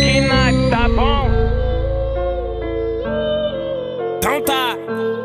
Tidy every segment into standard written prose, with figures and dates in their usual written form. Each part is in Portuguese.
Davi Knipe, tá bom? Então tá.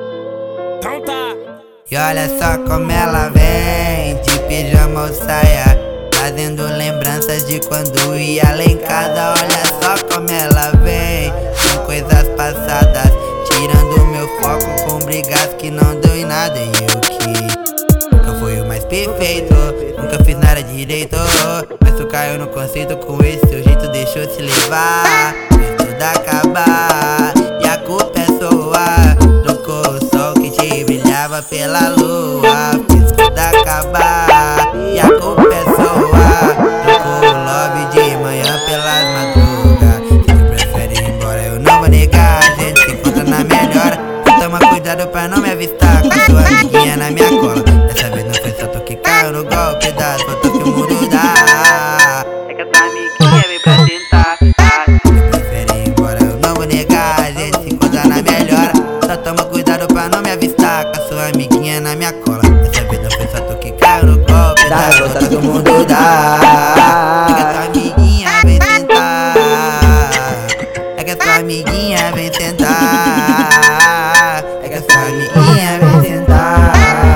E olha só como ela vem, de pijama ou saia, trazendo lembranças de quando ia lá em casa. Olha só como ela vem, com coisas passadas, tirando meu foco com brigas que não deu em nada. E eu que nunca fui o mais perfeito, nunca fiz nada direito, mas tu caiu no conceito. Com esse seu jeito deixou se levar, fez tudo acabar, e a culpa é sua. Trocou o sol que te brilhava pela lua, fez tudo acabar, e a culpa é sua. Trocou o love de manhã pelas madrugas. Se tu prefere ir embora eu não vou negar, a gente se encontra na melhor. Toma cuidado pra não me avistar com sua amiguinha na minha cola. Dessa vez não foi só tu que caiu no golpe das fotos que o mundo dá. É que essa amiguinha vem pra tentar. Se tu prefere ir embora eu não vou negar, a gente se encontra na melhor. Só toma cuidado pra não me avistar com a sua amiguinha na minha cola. Dessa vez não foi só tu que caiu no golpe das fotos que o mundo dá. É que essa amiguinha vem tentar. É que essa amiguinha vem tentar. É que essa amiguinha vem tentar.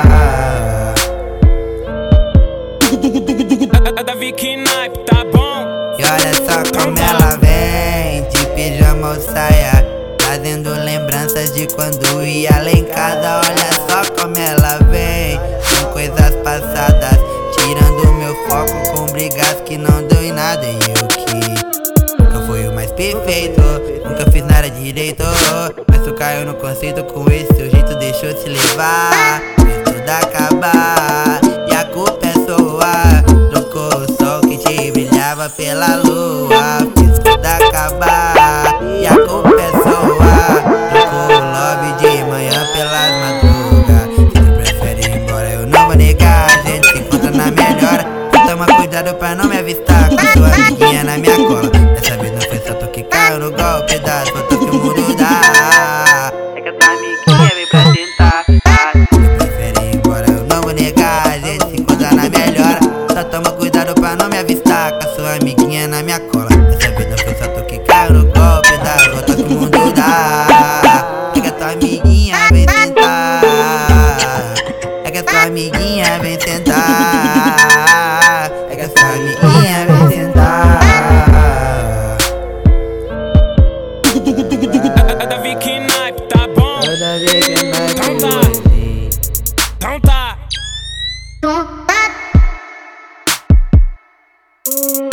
Davi Knipe, tá bom? E olha só como ela vem, de pijama ou saia, trazendo lembranças de quando ia lá em casa. Olha só como ela vem, com coisas passadas, tirando meu foco com brigas que não deu em nada. E eu que nunca fui o mais perfeito, nunca fiz nada direito, mas tu caiu no conceito. Com esse seu jeito deixou se levar, fez tudo acabar, e a culpa é sua. Trocou o sol que te brilhava pela lua, fez tudo acabar, e a culpa é sua. Trocou o love de manhã pelas madrugas. Se tu prefere ir embora eu não vou negar, a gente se encontra na melhor. Toma cuidado pra não me avistar com sua amiguinha na minha cola. Dessa vez não foi só tu que caiu no golpe das fotos que o mundo dá. É que essa amiguinha vem pra tentar. Se tu prefere ir embora eu não vou negar, a gente se encontra na melhor. Só toma cuidado pra não me avistar com a sua amiguinha na minha cola. Dessa vez não foi só tu que caiu no golpe das fotos que o mundo dá. É que a tua amiguinha vem tentar. É que a tua amiguinha vem tentar. É que a tua amiguinha vem tentar. Davi Knipe, tá bom? Davi Knipe, Então tá. Tom, tá.